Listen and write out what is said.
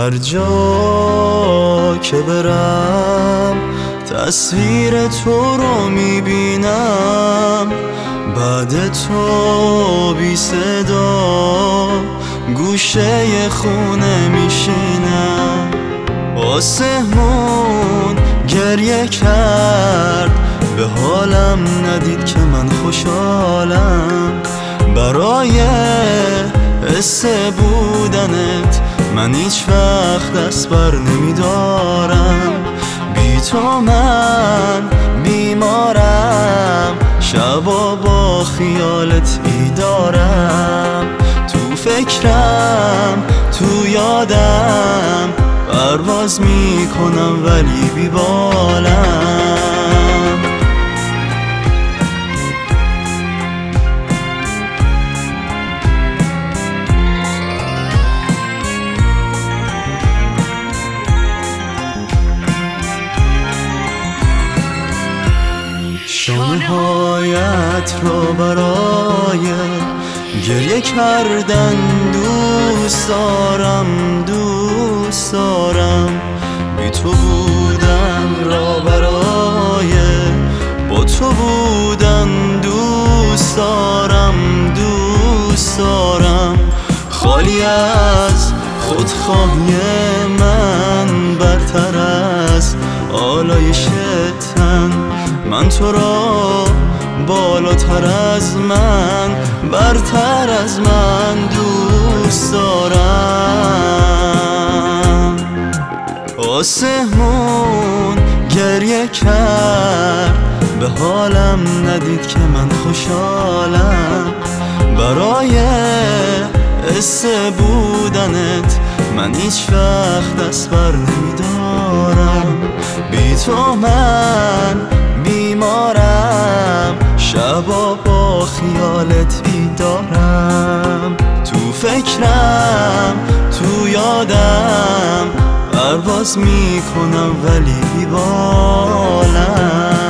هر جا که برم تصویر تو رو میبینم، بعد تو بی صدا گوشه خونه میشینم. آسمون گریه کرد، به حالم ندید که من خوشحالم. برای حس بودنت من هیچ وقت دست بر نمیدارم. بی تو من بیمارم، شبا با خیالت بیدارم. تو فکرم تو یادم پرواز میکنم ولی بیبالم. شانه‌هایت رو برای گریه کردن دوست دارم، دوست دارم. بی تو بودن را برای با تو بودن دوست دارم، دوست دارم. خالی از خودخواهی من، برتر از آلایش تن، من تو را بالاتر از من، برتر از من دوست دارم. آسمون گریه کرد، به حالم ندید که من خوشحالم. برای حس بودنت من هیچ وقت دست بر نمیدارم. بی تو من بیمارم، شبا با خیالت بیدارم. تو فکرم تو یادم پرواز میکنم ولی بیبالم.